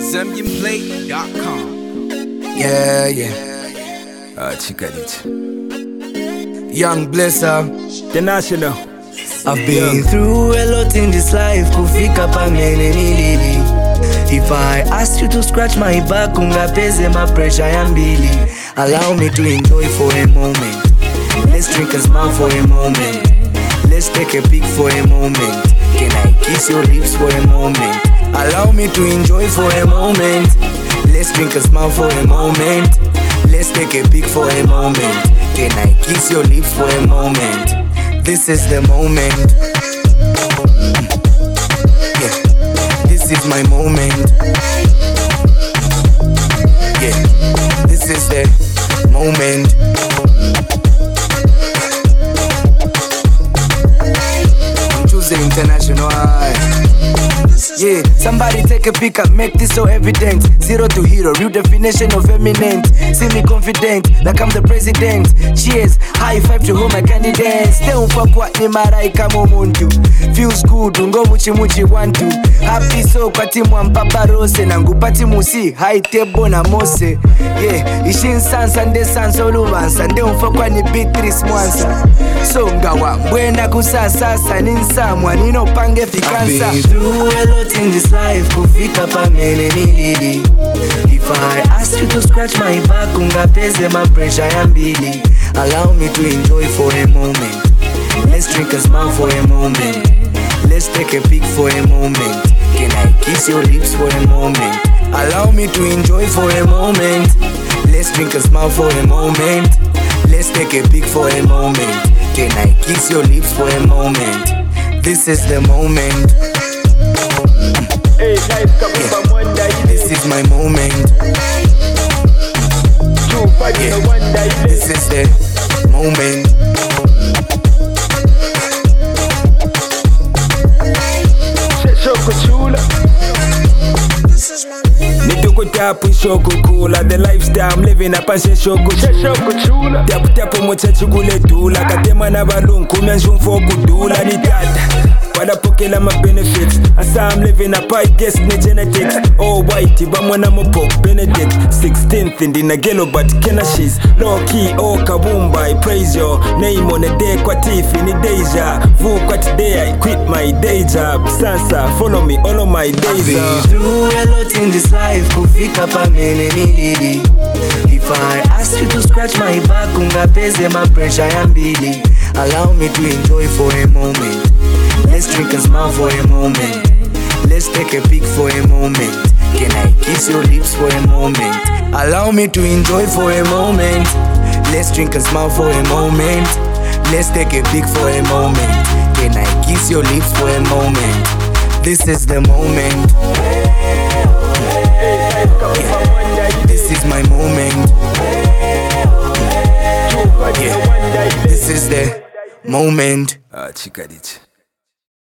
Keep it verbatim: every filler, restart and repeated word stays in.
zambian plate dot com. Yeah, yeah. Ah, Chikadit. Young Blesser, The National. I've been through a lot in this life. Kufika pa mene nilili. If I ask you to scratch my back, ungapeze my pressure yambili. Allow me to enjoy for a moment. Let's drink and smile for a moment. Let's take a peek for a moment. Can I kiss your lips for a moment? Allow me to enjoy for a moment. Let's drink and smile for a moment. Let's take a peek for a moment. Can I kiss your lips for a moment? This is the moment. Yeah, this is my moment. Yeah, this is the moment. I'm choosing international. Yeah, somebody take a pick up, make this so evident. Zero to hero, real definition of eminent. See me confident, like I'm the president. Cheers, high five to whom I candidate. Stay fuck what ni marai kama muntu. Feels good, ungo muchi muchi want to. Happy so kwa timu wa mpapa rose. Nangupati musi, high table na mose. Yeah, ishin sansa nde sansa uluwansa. Nde mfakwa ni Beatrice Mwansa. So ngawa, mwena kusasasa. Ninsa mwanino pange fikansa. In this life, kufika pa mene nilili. If I ask you to scratch my back, ungapeze my pressure yambili. Allow me to enjoy for a moment. Let's drink and smile for a moment. Let's take a peek for a moment. Can I kiss your lips for a moment? Allow me to enjoy for a moment. Let's drink and smile for a moment. Let's take a peek for a moment. Can I kiss your lips for a moment? This is the moment. Hey, life coming Yeah. from one day. This is my moment. Two fighting Yeah. the one day. This is the moment. Shoko chula. Nituko tapu shoko kula. The lifestyle I'm living up and shoko chula. Tapu tapu mocha chukule dula. Katema na balunku menjumfo kudula ni tata. Wadapokela my benefits. As I'm living up, I guess the genetics. Oh, whitey, but when I'm a pop Benedict. sixteenth in the Nagelo, but Kenashis. Low key, oh, Kabumba, I praise your name on the day. Kwatif in the deja. Vu, kwat day, I quit my day job. Sansa, follow me, all of my days. Been through a lot in this life. Kufika pa mene nilili. If I ask you to scratch my back, ungapeze my pressure yambili. Allow me to enjoy for a moment. Let's drink and smile for a moment. Let's take a peek for a moment. Can I kiss your lips for a moment? Allow me to enjoy for a moment. Let's drink and smile for a moment. Let's take a peek for a moment. Can I kiss your lips for a moment? This is the moment. Yeah. This is my moment. Yeah. This is the moment. Ah, Chikadit.